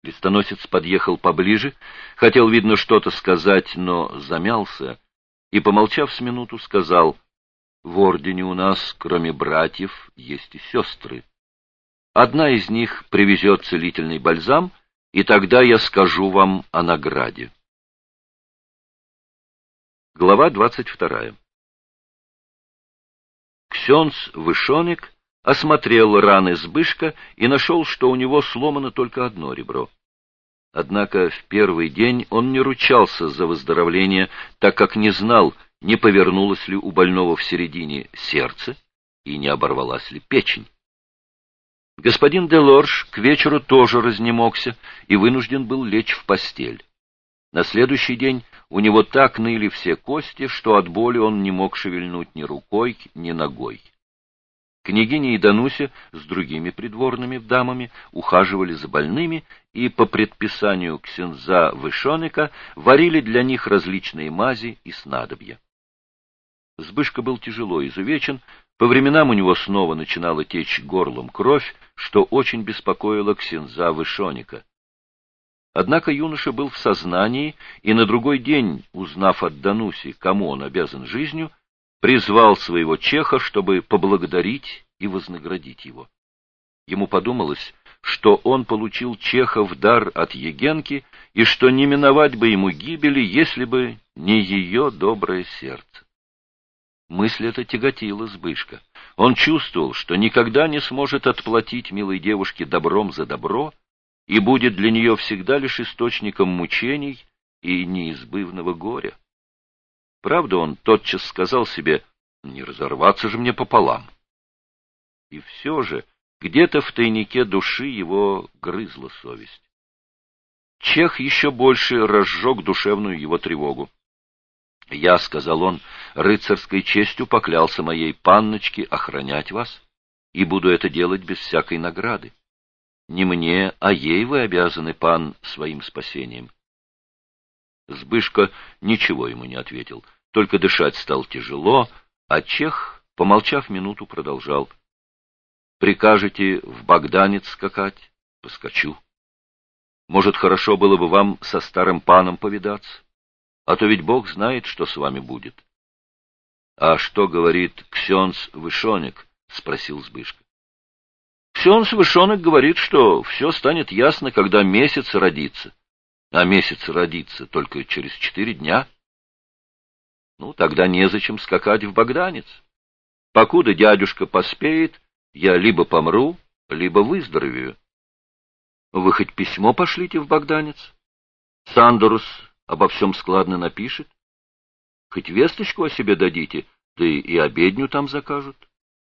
Крестоносец подъехал поближе, хотел, видно, что-то сказать, но замялся и, помолчав с минуту, сказал: «В ордене у нас, кроме братьев, есть и сестры. Одна из них привезет целительный бальзам, и тогда я скажу вам о награде». Глава 22. Ксенц Вышоник осмотрел раны Збышка и нашел, что у него сломано только одно ребро. Однако в первый день он не ручался за выздоровление, так как не знал, не повернулось ли у больного в середине сердце и не оборвалась ли печень. Господин де Лорж к вечеру тоже разнемогся и вынужден был лечь в постель. На следующий день у него так ныли все кости, что от боли он не мог шевельнуть ни рукой, ни ногой. Княгиня и Дануся с другими придворными дамами ухаживали за больными и по предписанию ксенза Вышоника варили для них различные мази и снадобья. Збышка был тяжело изувечен, по временам у него снова начинала течь горлом кровь, что очень беспокоило ксенза Вышоника. Однако юноша был в сознании, и на другой день, узнав от Дануси, кому он обязан жизнью, призвал своего чеха, чтобы поблагодарить и вознаградить его. Ему подумалось, что он получил чеха в дар от Егенки, и что не миновать бы ему гибели, если бы не ее доброе сердце. Мысль эта тяготила Збышка. Он чувствовал, что никогда не сможет отплатить милой девушке добром за добро, и будет для нее всегда лишь источником мучений и неизбывного горя. Правда, он тотчас сказал себе: «Не разорваться же мне пополам». И все же где-то в тайнике души его грызла совесть. Чех еще больше разжег душевную его тревогу. «Я, — сказал он, — рыцарской честью поклялся моей панночке охранять вас, и буду это делать без всякой награды. Не мне, а ей вы обязаны, пан, своим спасением». Збышка ничего ему не ответил, только дышать стал тяжело, а чех, помолчав минуту, продолжал: «Прикажете в Богданец скакать? Поскочу. Может, хорошо было бы вам со старым паном повидаться, а то ведь Бог знает, что с вами будет». «А что говорит ксенц Вышоник?» — спросил Збышка. «Ксенц Вышоник говорит, что все станет ясно, когда месяц родится. А месяц родится только через 4 дня. Ну, тогда незачем скакать в Богданец. Покуда дядюшка поспеет, я либо помру, либо выздоровею. Вы хоть письмо пошлите в Богданец. Сандорус обо всем складно напишет. Хоть весточку о себе дадите, да и обедню там закажут.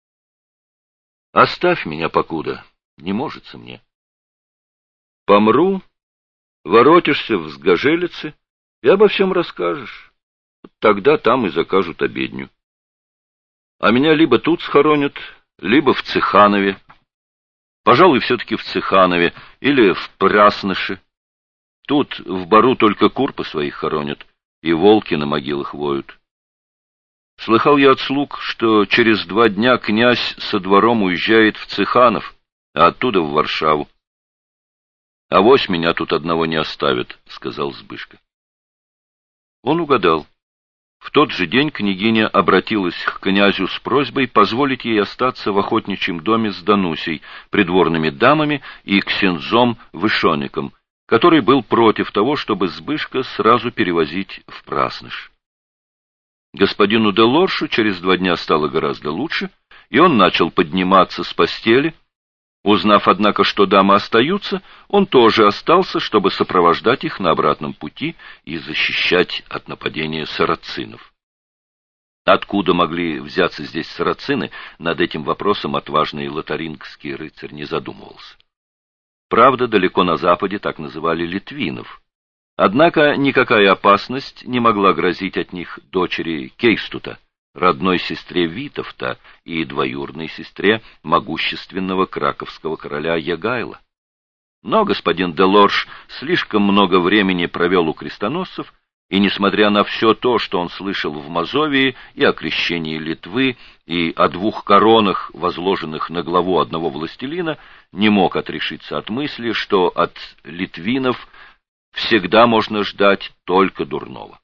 Оставь меня покуда, не можется мне. Помру, воротишься в Сгожелице и обо всем расскажешь. Тогда там и закажут обедню. А меня либо тут схоронят, либо в Цеханове. Пожалуй, все-таки в Цеханове или в Прасныше. Тут в бару только кур по своих хоронят, и волки на могилах воют. Слыхал я от слуг, что через 2 дня князь со двором уезжает в Цеханов, а оттуда в Варшаву. — Авось меня тут одного не оставят, — сказал Збышка. Он угадал. В тот же день княгиня обратилась к князю с просьбой позволить ей остаться в охотничьем доме с Данусей, придворными дамами и ксензом Вышоником, который был против того, чтобы Збышка сразу перевозить в Прасныш. Господину де Лоршу через 2 дня стало гораздо лучше, и он начал подниматься с постели. Узнав, однако, что дамы остаются, он тоже остался, чтобы сопровождать их на обратном пути и защищать от нападения сарацинов. Откуда могли взяться здесь сарацины, над этим вопросом отважный лотарингский рыцарь не задумывался. Правда, далеко на западе так называли литвинов. Однако никакая опасность не могла грозить от них дочери Кейстута, родной сестре Витовта и двоюродной сестре могущественного краковского короля Ягайла. Но господин де Лорж слишком много времени провел у крестоносцев И, несмотря на все то, что он слышал в Мазовии и о крещении Литвы, и о 2 коронах, возложенных на главу одного властелина, не мог отрешиться от мысли, что от литвинов всегда можно ждать только дурного.